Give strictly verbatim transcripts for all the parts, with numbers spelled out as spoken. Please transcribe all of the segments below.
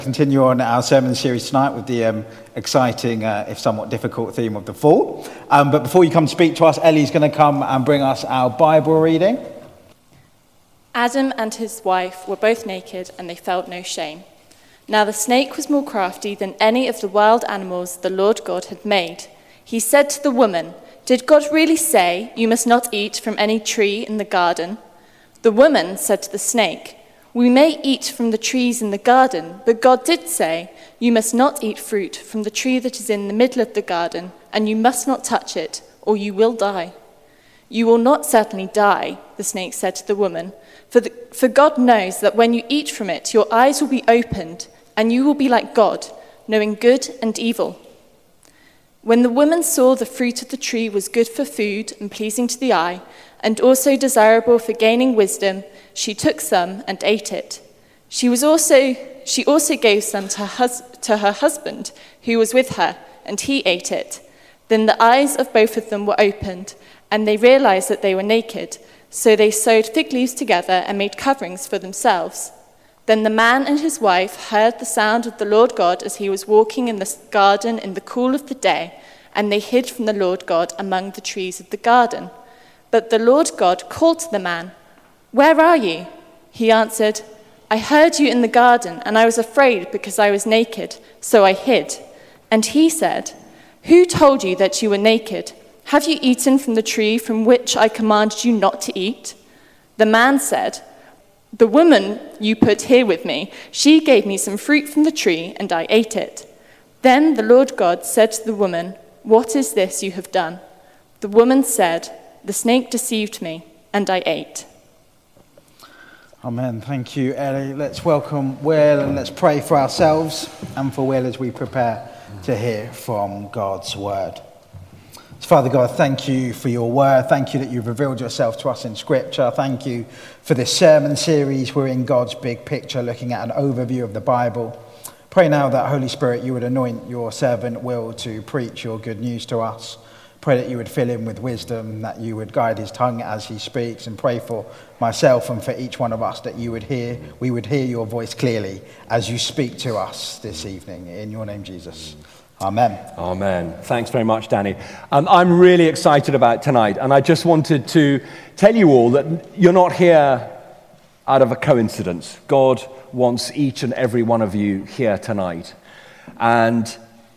Continue on our sermon series tonight with the um, exciting, uh, if somewhat difficult, theme of the fall. Um, but before you come to speak to us, Ellie's going to come and bring us our Bible reading. Adam and his wife were both naked, and they felt no shame. Now the snake was more crafty than any of the wild animals the Lord God had made. He said to the woman, "Did God really say, 'You must not eat from any tree in the garden'?" The woman said to the snake, "We may eat from the trees in the garden, but God did say, 'You must not eat fruit from the tree that is in the middle of the garden, and you must not touch it, or you will die.'" "You will not certainly die," the snake said to the woman, for, the, for God knows that when you eat from it, your eyes will be opened, and you will be like God, knowing good and evil." When the woman saw the fruit of the tree was good for food and pleasing to the eye, and also desirable for gaining wisdom, she took some and ate it. She was also she also gave some to her, hus- to her husband, who was with her, and he ate it. Then the eyes of both of them were opened, and they realized that they were naked. So they sewed fig leaves together and made coverings for themselves. Then the man and his wife heard the sound of the Lord God as he was walking in the garden in the cool of the day, and they hid from the Lord God among the trees of the garden. But the Lord God called to the man, "Where are you?" He answered, "I heard you in the garden, and I was afraid because I was naked, so I hid." And he said, "Who told you that you were naked? Have you eaten from the tree from which I commanded you not to eat?" The man said, "The woman you put here with me, she gave me some fruit from the tree, and I ate it." Then the Lord God said to the woman, "What is this you have done?" The woman said, "The snake deceived me, and I ate." Amen. Thank you, Ellie. Let's welcome Will, and let's pray for ourselves and for Will as we prepare to hear from God's word. So, Father God, thank you for your word. Thank you that you've revealed yourself to us in Scripture. Thank you for this sermon series. We're in God's big picture, looking at an overview of the Bible. Pray now that, Holy Spirit, you would anoint your servant Will to preach your good news to us. Pray that you would fill him with wisdom, that you would guide his tongue as he speaks, and pray for myself and for each one of us that you would hear, we would hear your voice clearly as you speak to us this evening. In your name, Jesus. Amen. Amen. Thanks very much, Danny. Um, I'm really excited about tonight, and I just wanted to tell you all that you're not here out of a coincidence. God wants each and every one of you here tonight. And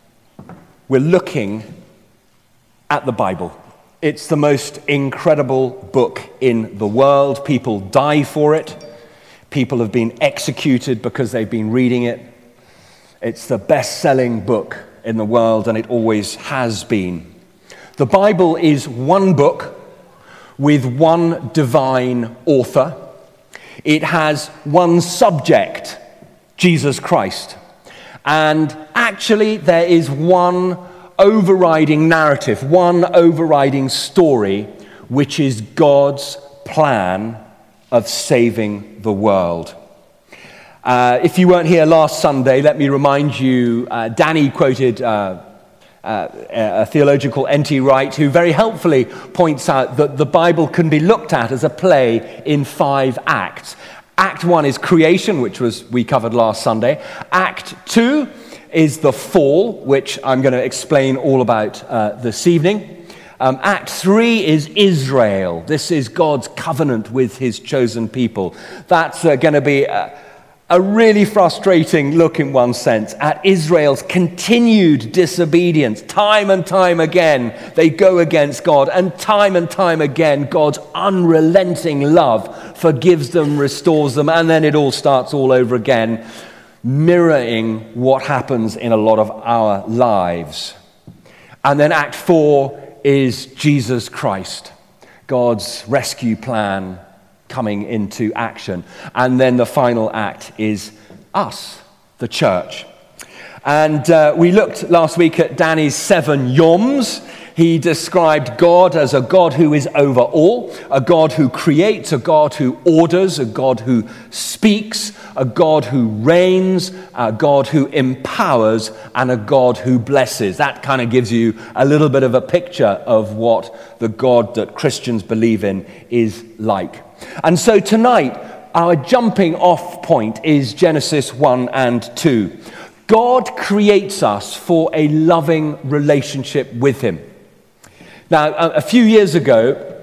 we're looking at the Bible. It's the most incredible book in the world. People die for it. People have been executed because they've been reading it. It's the best-selling book in the world, and it always has been. The Bible is one book with one divine author. It has one subject, Jesus Christ. And actually, there is one overriding narrative, one overriding story, which is God's plan of saving the world. Uh, if you weren't here last Sunday, let me remind you, uh, Danny quoted uh, uh, a theologian called N T Wright, who very helpfully points out that the Bible can be looked at as a play in five acts. Act one is creation, which was we covered last Sunday. Act two is the fall, which I'm going to explain all about uh, this evening. Um, Act three is Israel. This is God's covenant with his chosen people. That's uh, going to be a, a really frustrating look in one sense at Israel's continued disobedience. Time and time again, they go against God, and time and time again, God's unrelenting love forgives them, restores them, and then it all starts all over again, mirroring what happens in a lot of our lives. And then Act four is Jesus Christ, God's rescue plan coming into action. And then the final act is us, the church. And uh, we looked last week at Danny's seven yoms. He described God as a God who is over all, a God who creates, a God who orders, a God who speaks, a God who reigns, a God who empowers, and a God who blesses. That kind of gives you a little bit of a picture of what the God that Christians believe in is like. And so tonight, our jumping off point is Genesis one and two. God creates us for a loving relationship with him. Now, a few years ago,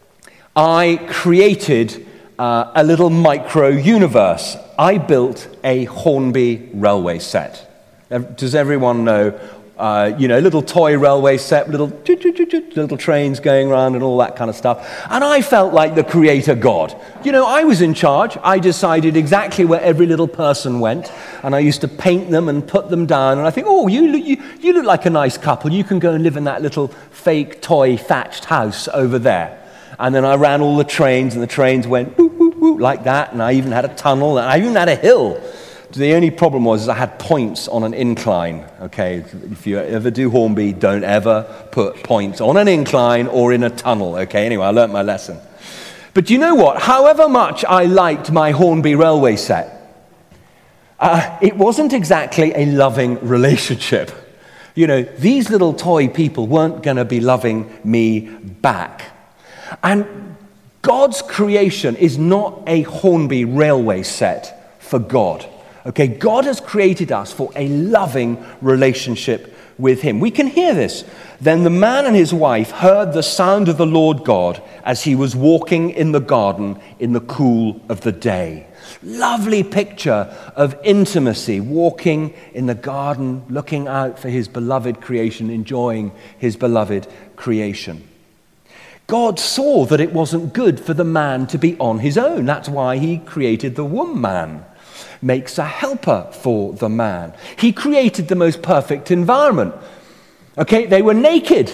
I created uh, a little micro-universe. I built a Hornby railway set. Does everyone know, uh, you know, little toy railway set, little little trains going around and all that kind of stuff. And I felt like the creator God. You know, I was in charge. I decided exactly where every little person went. And I used to paint them and put them down. And I think, oh, you, you, you look like a nice couple. You can go and live in that little fake toy thatched house over there. And then I ran all the trains, and the trains went whoop, whoop, whoop, like that. And I even had a tunnel, and I even had a hill. The only problem was is I had points on an incline, okay? If you ever do Hornby, don't ever put points on an incline or in a tunnel, okay? Anyway, I learnt my lesson. But you know what? However much I liked my Hornby railway set, uh, it wasn't exactly a loving relationship. You know, these little toy people weren't going to be loving me back. And God's creation is not a Hornby railway set for God. Okay, God has created us for a loving relationship with him. We can hear this. Then the man and his wife heard the sound of the Lord God as he was walking in the garden in the cool of the day. Lovely picture of intimacy, walking in the garden, looking out for his beloved creation, enjoying his beloved creation. God saw that it wasn't good for the man to be on his own. That's why he created the woman. Makes a helper for the man. He created the most perfect environment. Okay, they were naked.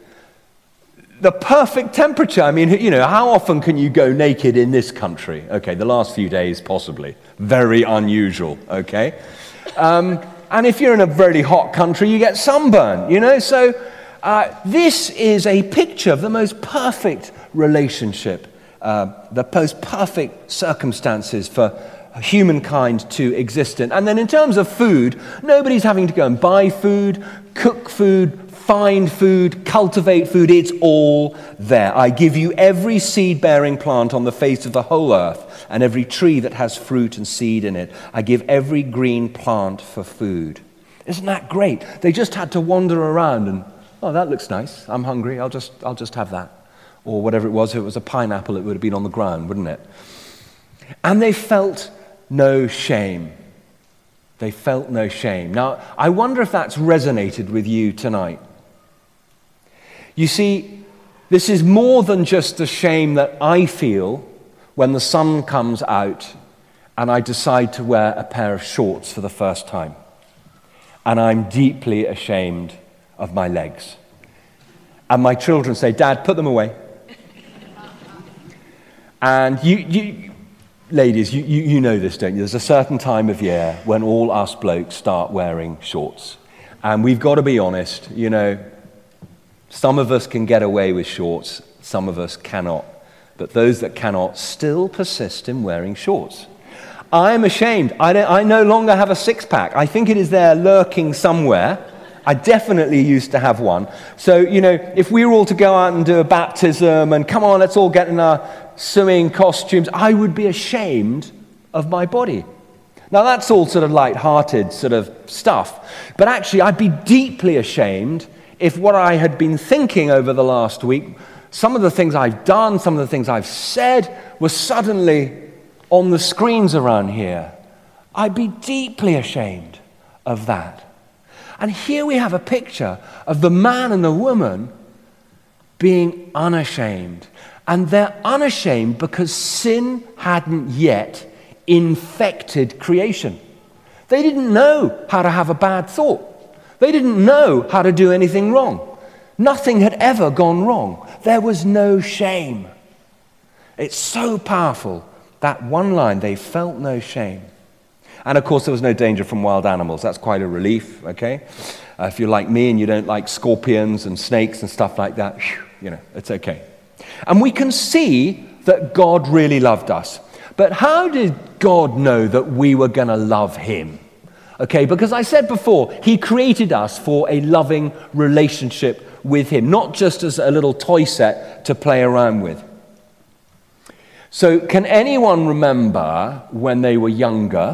The perfect temperature. I mean, you know, how often can you go naked in this country? Okay, the last few days, possibly. Very unusual, okay? Um, and if you're in a very hot country, you get sunburn, you know? So uh, this is a picture of the most perfect relationship, uh, the most perfect circumstances for humankind to exist in. And then in terms of food, nobody's having to go and buy food, cook food, find food, cultivate food. It's all there. I give you every seed-bearing plant on the face of the whole earth and every tree that has fruit and seed in it. I give every green plant for food. Isn't that great? They just had to wander around and, oh, that looks nice. I'm hungry. I'll just, I'll just have that. Or whatever it was. If it was a pineapple, it would have been on the ground, wouldn't it? And they felt no shame. They felt no shame. Now, I wonder if that's resonated with you tonight. You see, this is more than just the shame that I feel when the sun comes out and I decide to wear a pair of shorts for the first time. And I'm deeply ashamed of my legs. And my children say, Dad, put them away. And you... you Ladies, you, you, you know this, don't you? There's a certain time of year when all us blokes start wearing shorts. And we've got to be honest, you know, some of us can get away with shorts, some of us cannot. But those that cannot still persist in wearing shorts. I am ashamed. I, don't, I no longer have a six-pack. I think it is there lurking somewhere. I definitely used to have one. So, you know, if we were all to go out and do a baptism and come on, let's all get in our swimming costumes, I would be ashamed of my body. Now, that's all sort of light-hearted sort of stuff. But actually, I'd be deeply ashamed if what I had been thinking over the last week, some of the things I've done, some of the things I've said, were suddenly on the screens around here. I'd be deeply ashamed of that. And here we have a picture of the man and the woman being unashamed. And they're unashamed because sin hadn't yet infected creation. They didn't know how to have a bad thought. They didn't know how to do anything wrong. Nothing had ever gone wrong. There was no shame. It's so powerful, that one line, they felt no shame. And of course, there was no danger from wild animals. That's quite a relief, okay? Uh, if you're like me and you don't like scorpions and snakes and stuff like that, whew, you know, it's okay. And we can see that God really loved us. But how did God know that we were going to love him? Okay, because I said before, he created us for a loving relationship with him, not just as a little toy set to play around with. So can anyone remember when they were younger,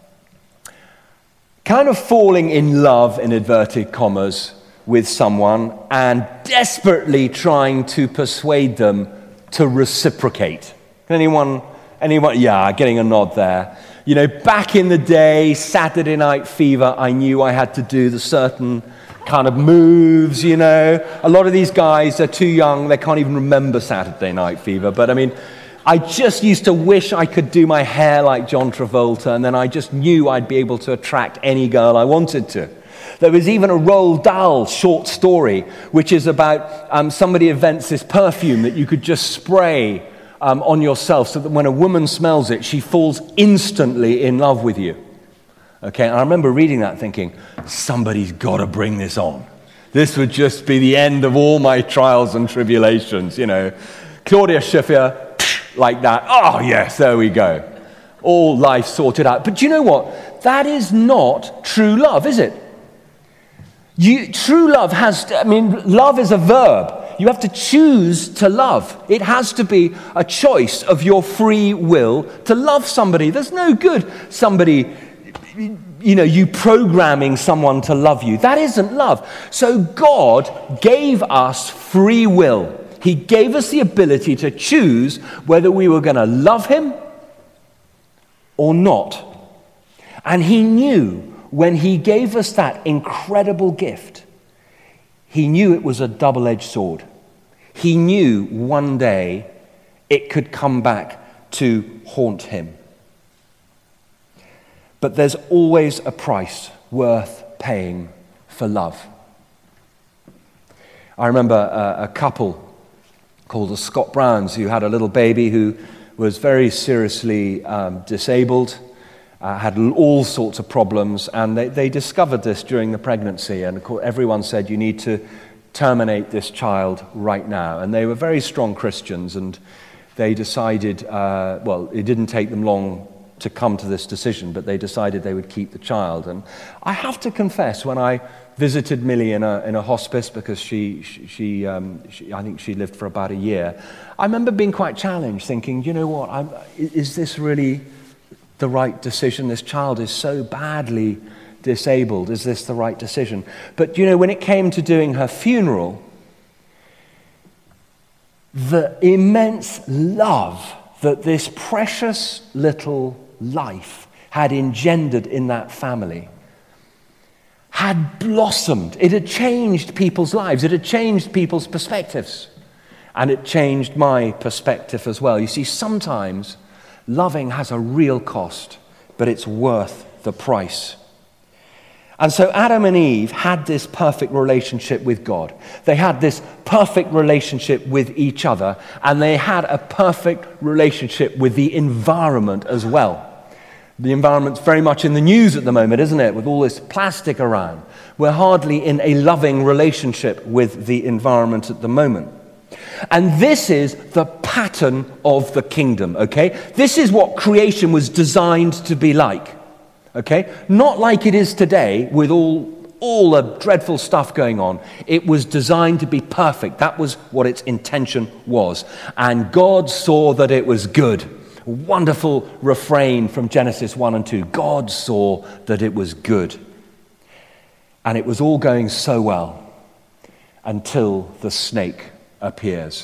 kind of falling in love, in inverted commas, with someone and desperately trying to persuade them to reciprocate? Can anyone, anyone, yeah, getting a nod there. You know, back in the day, Saturday Night Fever, I knew I had to do the certain kind of moves, you know. A lot of these guys are too young, they can't even remember Saturday Night Fever. But I mean, I just used to wish I could do my hair like John Travolta, and then I just knew I'd be able to attract any girl I wanted to. There was even a Roald Dahl short story, which is about um, somebody invents this perfume that you could just spray um, on yourself so that when a woman smells it, she falls instantly in love with you. Okay, and I remember reading that thinking, somebody's got to bring this on. This would just be the end of all my trials and tribulations, you know. Claudia Schiffer, like that. Oh, yes, there we go. All life sorted out. But do you know what? That is not true love, is it? You, true love has, to, I mean, love is a verb. You have to choose to love. It has to be a choice of your free will to love somebody. There's no good somebody, you know, you programming someone to love you. That isn't love. So God gave us free will. He gave us the ability to choose whether we were going to love him or not. And he knew when he gave us that incredible gift, he knew it was a double-edged sword. He knew one day it could come back to haunt him. But there's always a price worth paying for love. I remember a, a couple called the Scott Browns who had a little baby who was very seriously um, disabled, uh, had all sorts of problems, and they, they discovered this during the pregnancy, and of course everyone said, you need to terminate this child right now. And they were very strong Christians, and they decided, uh, well, it didn't take them long to come to this decision, but they decided they would keep the child. And I have to confess, when I visited Millie in a in a hospice, because she she, she, um, she I think she lived for about a year, I remember being quite challenged, thinking, you know what, I'm, is this really the right decision? This child is so badly disabled. Is this the right decision? But you know, when it came to doing her funeral, the immense love that this precious little life had engendered in that family had blossomed. It had changed people's lives. It had changed people's perspectives. And it changed my perspective as well. You see, sometimes loving has a real cost, but it's worth the price. And so Adam and Eve had this perfect relationship with God. They had this perfect relationship with each other, and they had a perfect relationship with the environment as well. The environment's very much in the news at the moment, isn't it? With all this plastic around. We're hardly in a loving relationship with the environment at the moment. And this is the pattern of the kingdom, okay? This is what creation was designed to be like, okay? Not like it is today with all, all the dreadful stuff going on. It was designed to be perfect. That was what its intention was. And God saw that it was good. Wonderful refrain from Genesis one and two. God saw that it was good. And it was all going so well until the snake appears.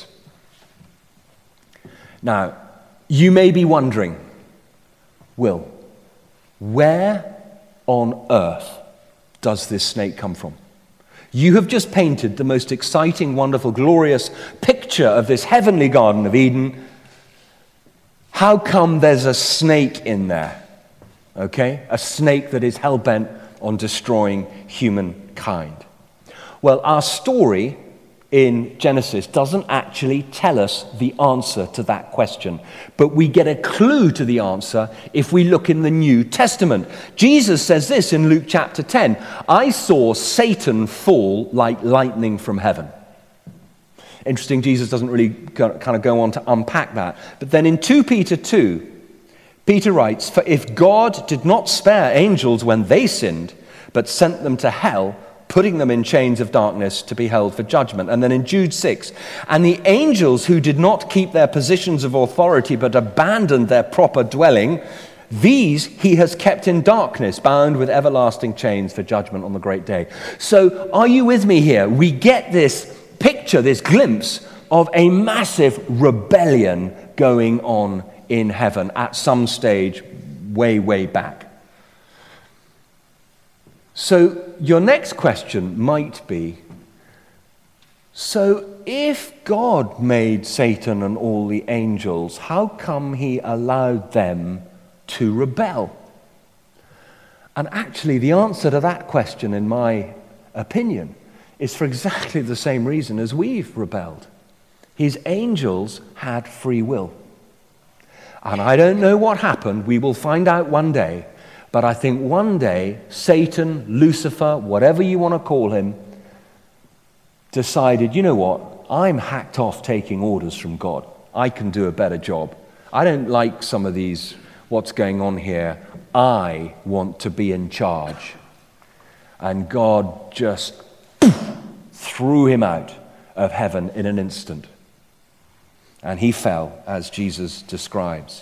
Now, you may be wondering, Will, where on earth does this snake come from? You have just painted the most exciting, wonderful, glorious picture of this heavenly Garden of Eden. How come there's a snake in there? Okay? A snake that is hell-bent on destroying humankind. Well, our story in Genesis doesn't actually tell us the answer to that question, but we get a clue to the answer if we look in the New Testament. Jesus says this in Luke chapter ten, I saw Satan fall like lightning from heaven. Interesting, Jesus doesn't really go, kind of go on to unpack that. But then in Second Peter two, Peter writes, for if God did not spare angels when they sinned, but sent them to hell, putting them in chains of darkness to be held for judgment. And then in Jude six, and the angels who did not keep their positions of authority but abandoned their proper dwelling, these he has kept in darkness, bound with everlasting chains for judgment on the great day. So are you with me here? We get this picture, this glimpse of a massive rebellion going on in heaven at some stage way, way back. So your next question might be, so if God made Satan and all the angels, how come he allowed them to rebel? And actually the answer to that question, in my opinion, is for exactly the same reason as we've rebelled. His angels had free will. And I don't know what happened. We will find out one day. But I think one day, Satan, Lucifer, whatever you want to call him, decided, you know what, I'm hacked off taking orders from God. I can do a better job. I don't like some of these, what's going on here. I want to be in charge. And God just threw him out of heaven in an instant. And he fell, as Jesus describes.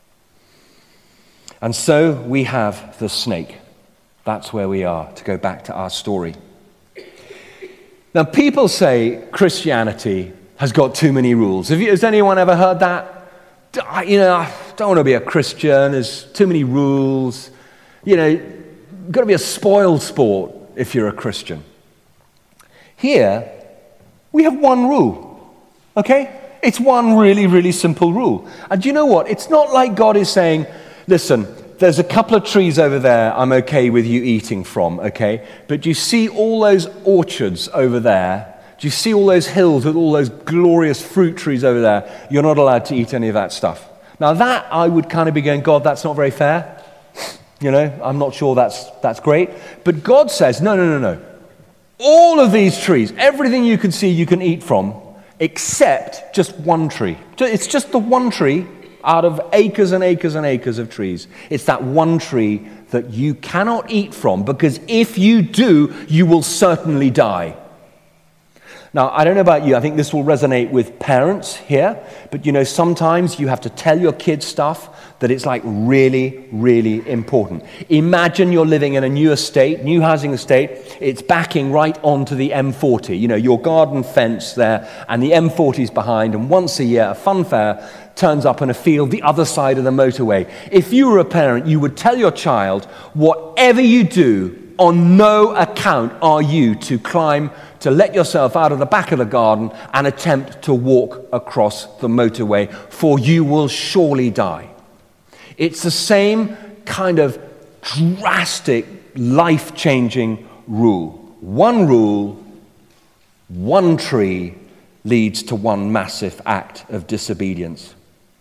And so we have the snake. That's where we are, to go back to our story. Now, people say Christianity has got too many rules. Have you, has anyone ever heard that? You know, I don't want to be a Christian. There's too many rules. You know, you've got to be a spoiled sport if you're a Christian. Here, we have one rule, okay? It's one really, really simple rule. And do you know what? It's not like God is saying, listen, there's a couple of trees over there I'm okay with you eating from, okay? But do you see all those orchards over there? Do you see all those hills with all those glorious fruit trees over there? You're not allowed to eat any of that stuff. Now that, I would kind of be going, God, that's not very fair. You know, I'm not sure that's that's great. But God says, no, no, no, no. All of these trees, everything you can see you can eat from, except just one tree. It's just the one tree out of acres and acres and acres of trees. It's that one tree that you cannot eat from, because if you do, you will certainly die. Now, I don't know about you, I think this will resonate with parents here, but you know, sometimes you have to tell your kids stuff that it's like really, really important. Imagine you're living in a new estate, new housing estate, it's backing right onto the M forty, you know, your garden fence there, and the M forty is behind, and once a year, a fun fair turns up in a field the other side of the motorway. If you were a parent, you would tell your child, whatever you do, on no account are you to climb, to let yourself out of the back of the garden and attempt to walk across the motorway, for you will surely die. It's the same kind of drastic, life-changing rule. One rule, one tree leads to one massive act of disobedience.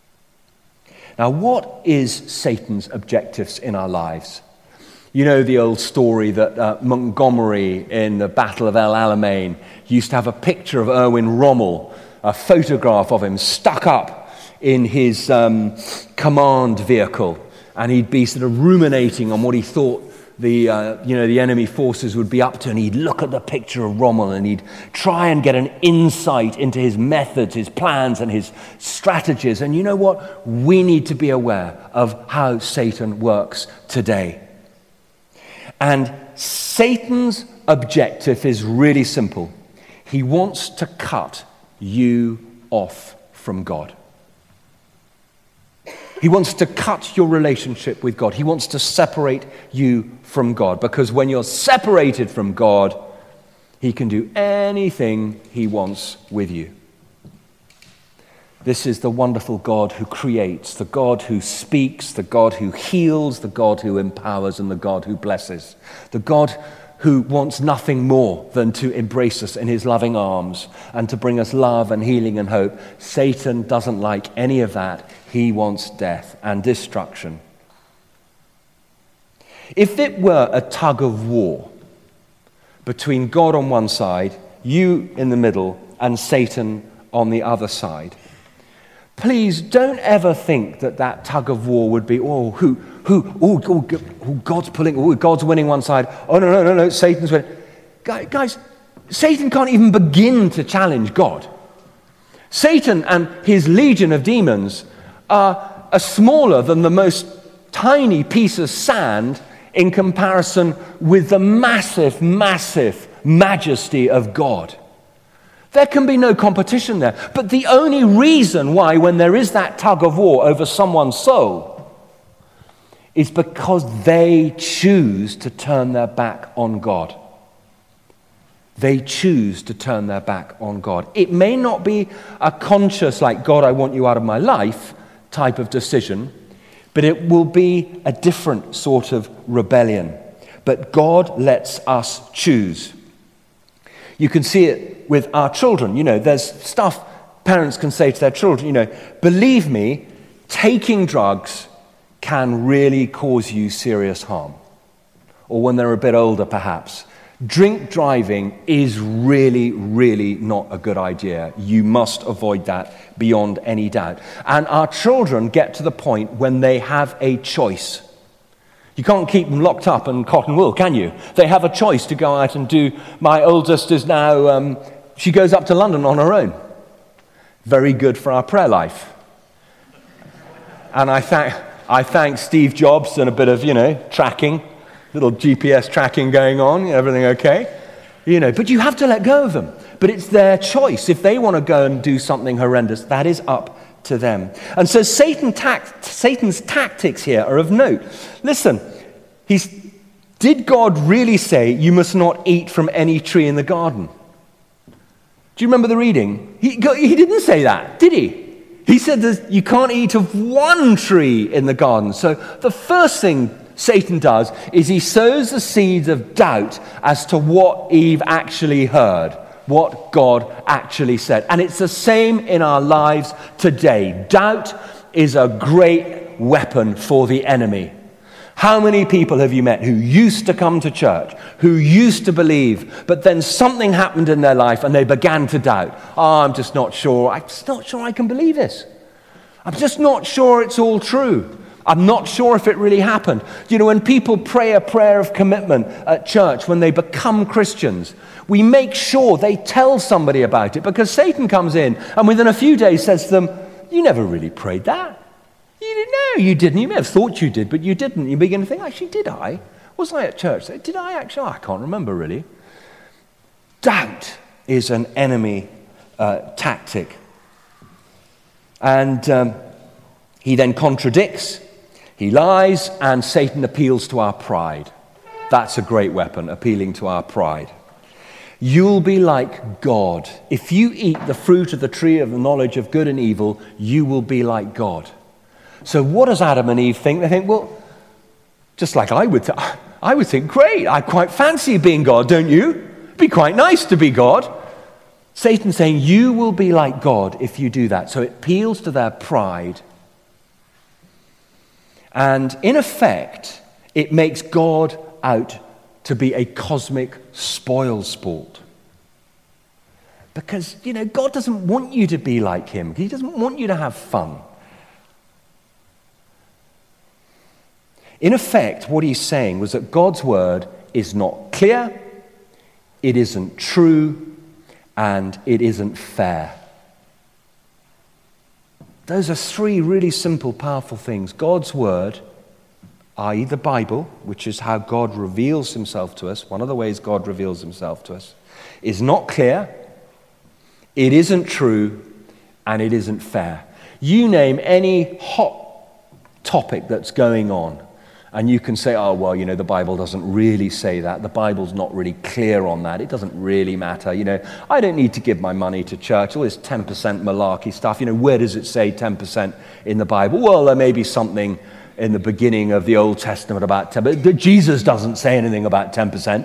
Now, what is Satan's objectives in our lives? You know the old story that uh, Montgomery in the Battle of El Alamein used to have a picture of Erwin Rommel, a photograph of him stuck up in his um, command vehicle, and he'd be sort of ruminating on what he thought the uh, you know the enemy forces would be up to, and he'd look at the picture of Rommel and he'd try and get an insight into his methods, his plans, and his strategies. And you know what? We need to be aware of how Satan works today. And Satan's objective is really simple. He wants to cut you off from God. He wants to cut your relationship with God. He wants to separate you from God. Because when you're separated from God, he can do anything he wants with you. This is the wonderful God who creates, the God who speaks, the God who heals, the God who empowers, and the God who blesses. The God who wants nothing more than to embrace us in his loving arms and to bring us love and healing and hope. Satan doesn't like any of that. He wants death and destruction. If it were a tug of war between God on one side, you in the middle, and Satan on the other side, please don't ever think that that tug of war would be, oh, who, who, oh, oh, God's pulling, oh, God's winning one side. Oh, no, no, no, no, Satan's winning. Guys, Satan can't even begin to challenge God. Satan and his legion of demons are, are smaller than the most tiny piece of sand in comparison with the massive, massive majesty of God. There can be no competition there. But the only reason why, when there is that tug of war over someone's soul, is because they choose to turn their back on God. They choose to turn their back on God. It may not be a conscious, like, God, I want you out of my life type of decision, but it will be a different sort of rebellion. But God lets us choose. You can see it with our children. You know, there's stuff parents can say to their children, you know, believe me, taking drugs can really cause you serious harm. Or when they're a bit older, perhaps. Drink driving is really, really not a good idea. You must avoid that beyond any doubt. And our children get to the point when they have a choice. You can't keep them locked up in cotton wool, can you? They have a choice to go out and do. My oldest is now, um, she goes up to London on her own. Very good for our prayer life. And I thank, I thank Steve Jobs and a bit of, you know, tracking. Little G P S tracking going on, everything okay? You know, but you have to let go of them. But it's their choice. If they want to go and do something horrendous, that is up to them. And so Satan tact, Satan's tactics here are of note. Listen, he's, did God really say you must not eat from any tree in the garden? Do you remember the reading? He, he didn't say that, did he? He said that you can't eat of one tree in the garden. So the first thing Satan does is he sows the seeds of doubt as to what Eve actually heard, what God actually said. And it's the same in our lives today. Doubt is a great weapon for the enemy. How many people have you met who used to come to church, who used to believe, but then something happened in their life and they began to doubt? Oh, I'm just not sure. I'm just not sure I can believe this. I'm just not sure it's all true. I'm not sure if it really happened. You know, when people pray a prayer of commitment at church, when they become Christians, we make sure they tell somebody about it, because Satan comes in and within a few days says to them, you never really prayed that. You didn't know you didn't. You may have thought you did, but you didn't. You begin to think, actually, did I? Was I at church? Did I actually? Oh, I can't remember really. Doubt is an enemy uh, tactic. And um, he then contradicts. He lies, and Satan appeals to our pride. That's a great weapon, appealing to our pride. You'll be like God. If you eat the fruit of the tree of the knowledge of good and evil, you will be like God. So what does Adam and Eve think? They think, well, just like I would, th- I would think, great, I quite fancy being God, don't you? It'd be quite nice to be God. Satan's saying, you will be like God if you do that. So it appeals to their pride. And in effect, it makes God out to be a cosmic spoil sport. Because, you know, God doesn't want you to be like him. He doesn't want you to have fun. In effect, what he's saying was that God's word is not clear, it isn't true, and it isn't fair. Those are three really simple, powerful things. God's word, that is the Bible, which is how God reveals himself to us, one of the ways God reveals himself to us, is not clear, it isn't true, and it isn't fair. You name any hot topic that's going on, and you can say, oh, well, you know, the Bible doesn't really say that. The Bible's not really clear on that. It doesn't really matter. You know, I don't need to give my money to church. All this ten percent malarkey stuff. You know, where does it say ten percent in the Bible? Well, there may be something in the beginning of the Old Testament about ten percent, but Jesus doesn't say anything about ten percent.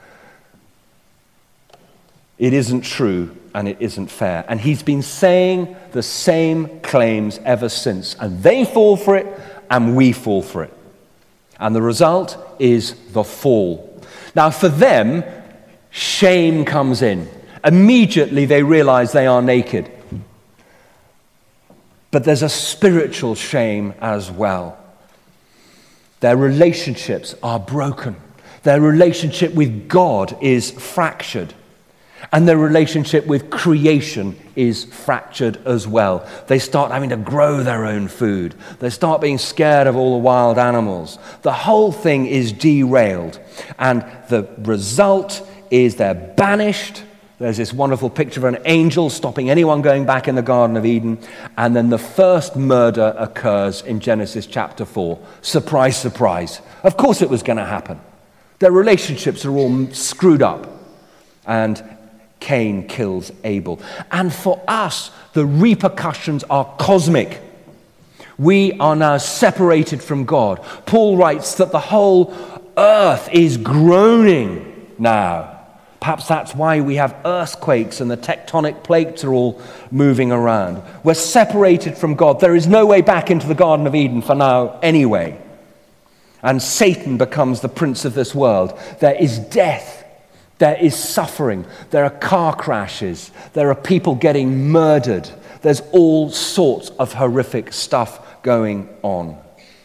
It isn't true and it isn't fair. And he's been saying the same claims ever since. And they fall for it and we fall for it. And the result is the fall. Now, for them, shame comes in. Immediately, they realize they are naked. But there's a spiritual shame as well. Their relationships are broken. Their relationship with God is fractured. And their relationship with creation is fractured as well. They start having to grow their own food. They start being scared of all the wild animals. The whole thing is derailed. And the result is they're banished. There's this wonderful picture of an angel stopping anyone going back in the Garden of Eden. And then the first murder occurs in Genesis chapter four. Surprise, surprise. Of course it was going to happen. Their relationships are all screwed up. And Cain kills Abel. And for us, the repercussions are cosmic. We are now separated from God. Paul writes that the whole earth is groaning now. Perhaps that's why we have earthquakes and the tectonic plates are all moving around. We're separated from God. There is no way back into the Garden of Eden for now anyway. And Satan becomes the prince of this world. There is death. There is suffering. There are car crashes. There are people getting murdered. There's all sorts of horrific stuff going on.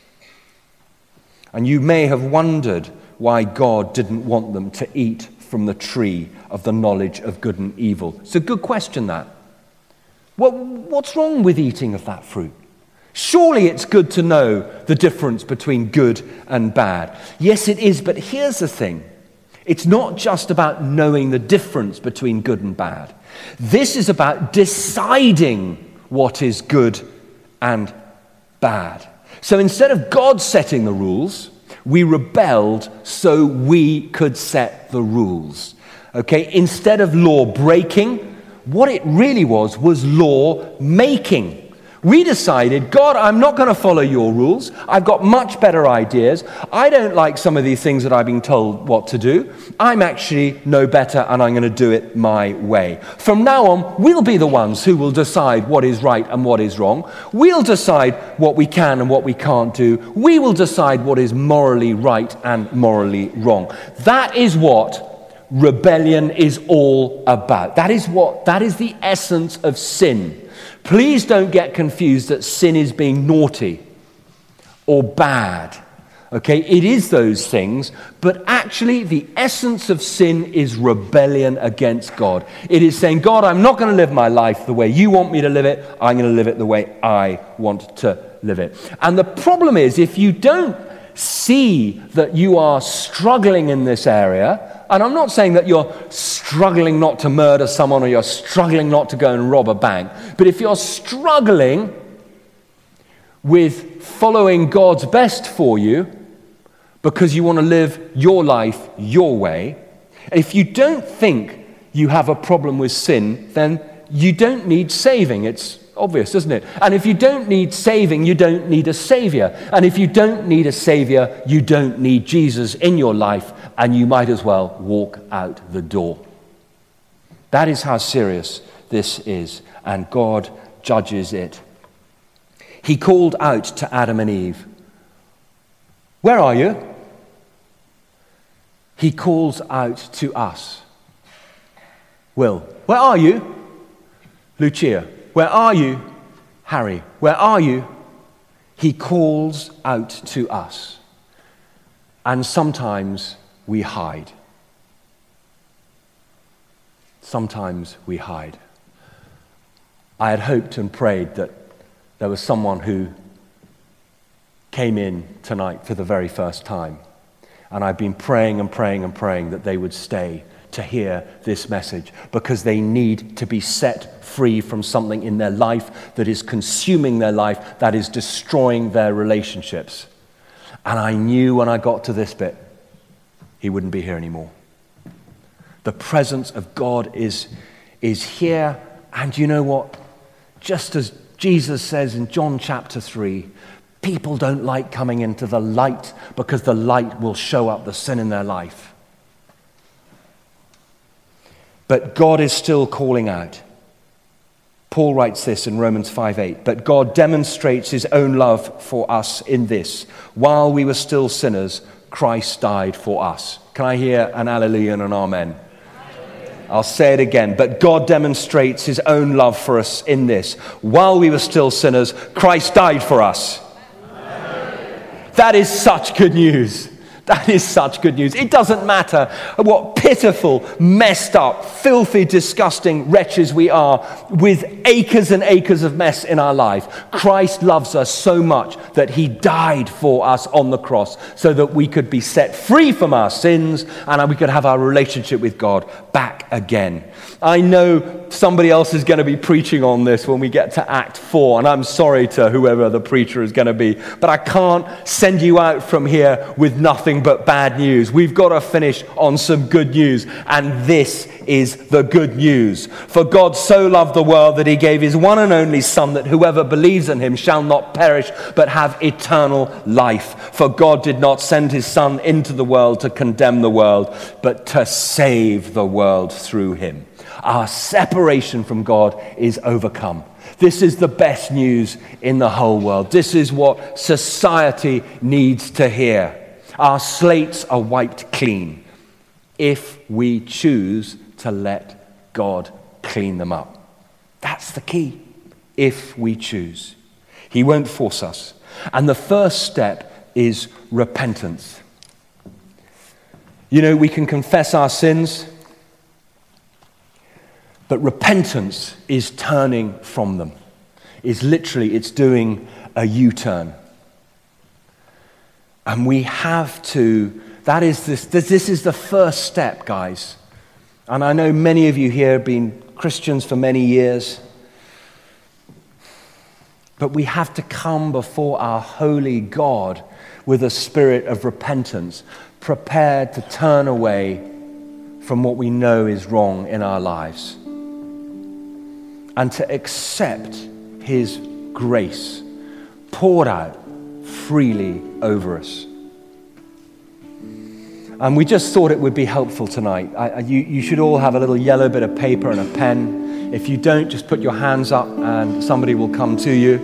And you may have wondered why God didn't want them to eat from the tree of the knowledge of good and evil. It's a good question, that. What, what's wrong with eating of that fruit? Surely it's good to know the difference between good and bad. Yes, it is, but here's the thing. It's not just about knowing the difference between good and bad. This is about deciding what is good and bad. So instead of God setting the rules, we rebelled so we could set the rules. Okay, instead of law breaking, what it really was was law making. We decided, God, I'm not going to follow your rules. I've got much better ideas. I don't like some of these things that I've been told what to do. I'm actually no better, and I'm going to do it my way. From now on, we'll be the ones who will decide what is right and what is wrong. We'll decide what we can and what we can't do. We will decide what is morally right and morally wrong. That is what rebellion is all about. That is what, that is the essence of sin. Please don't get confused that sin is being naughty or bad. Okay, it is those things, but actually the essence of sin is rebellion against God. It is saying, God, I'm not going to live my life the way you want me to live it. I'm going to live it the way I want to live it. And the problem is, if you don't see that you are struggling in this area, and I'm not saying that you're struggling not to murder someone or you're struggling not to go and rob a bank, but if you're struggling with following God's best for you because you want to live your life your way, if you don't think you have a problem with sin, then you don't need saving. It's obvious, isn't it? And if you don't need saving, you don't need a savior. And if you don't need a savior, you don't need Jesus in your life, and you might as well walk out the door. That is how serious this is, and God judges it. He called out to Adam and Eve, "Where are you?" He calls out to us. Will, where are you? Lucia, where are you? Harry, where are you? He calls out to us. And sometimes we hide. Sometimes we hide. I had hoped and prayed that there was someone who came in tonight for the very first time. And I've been praying and praying and praying that they would stay to hear this message, because they need to be set free from something in their life that is consuming their life, that is destroying their relationships. And I knew when I got to this bit, he wouldn't be here anymore. The presence of God is, is here, and you know what? Just as Jesus says in John chapter three, people don't like coming into the light because the light will show up the sin in their life. But God is still calling out. Paul writes this in Romans five eight, "But God demonstrates his own love for us in this: while we were still sinners, Christ died for us." Can I hear an hallelujah and an amen? I'll say it again. But God demonstrates his own love for us in this: while we were still sinners, Christ died for us. That is such good news. That is such good news. It doesn't matter what pitiful, messed up, filthy, disgusting wretches we are with acres and acres of mess in our life. Christ loves us so much that he died for us on the cross so that we could be set free from our sins and we could have our relationship with God back again. I know somebody else is going to be preaching on this when we get to Act four, and I'm sorry to whoever the preacher is going to be, but I can't send you out from here with nothing but bad news. We've got to finish on some good news, and this is the good news. For God so loved the world that he gave his one and only Son, that whoever believes in him shall not perish but have eternal life. For God did not send his Son into the world to condemn the world, but to save the world through him. Our separation from God is overcome. This is the best news in the whole world. This is what society needs to hear. Our slates are wiped clean if we choose to let God clean them up. That's the key. If we choose. He won't force us. And the first step is repentance. You know, we can confess our sins, but repentance is turning from them. Is literally, it's doing a U-turn. And we have to, that is this, this, this is the first step, guys. And I know many of you here have been Christians for many years. But we have to come before our holy God with a spirit of repentance, prepared to turn away from what we know is wrong in our lives, and to accept his grace poured out freely over us. And we just thought it would be helpful tonight. I, you, you should all have a little yellow bit of paper and a pen. If you don't, just put your hands up and somebody will come to you.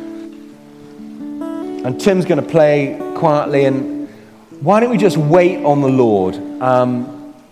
And Tim's going to play quietly, and why don't we just wait on the Lord? Um,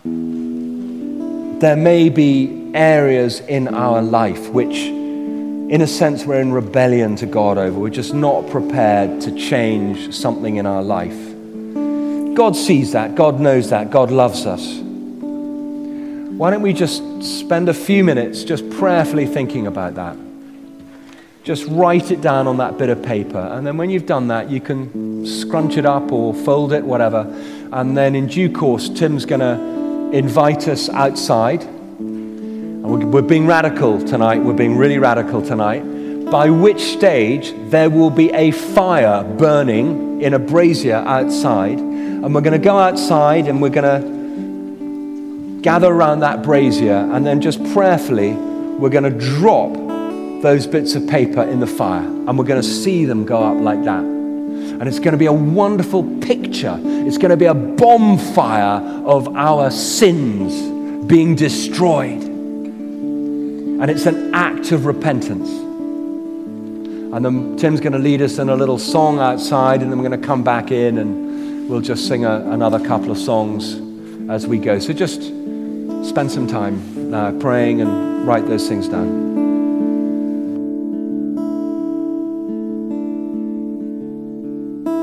there may be areas in our life which, in a sense, we're in rebellion to God over. We're just not prepared to change something in our life. God sees that. God knows that. God loves us. Why don't we just spend a few minutes just prayerfully thinking about that? Just write it down on that bit of paper. And then when you've done that, you can scrunch it up or fold it, whatever. And then in due course, Tim's going to invite us outside. And we're, we're being radical tonight. We're being really radical tonight. By which stage, there will be a fire burning in a brazier outside. And we're going to go outside and we're going to gather around that brazier. And then just prayerfully, we're going to drop those bits of paper in the fire, and we're going to see them go up like that. And it's going to be a wonderful picture. It's going to be a bonfire of our sins being destroyed. And it's an act of repentance. And then Tim's going to lead us in a little song outside, and then we're going to come back in and we'll just sing a, another couple of songs as we go. So just spend some time now praying and write those things down.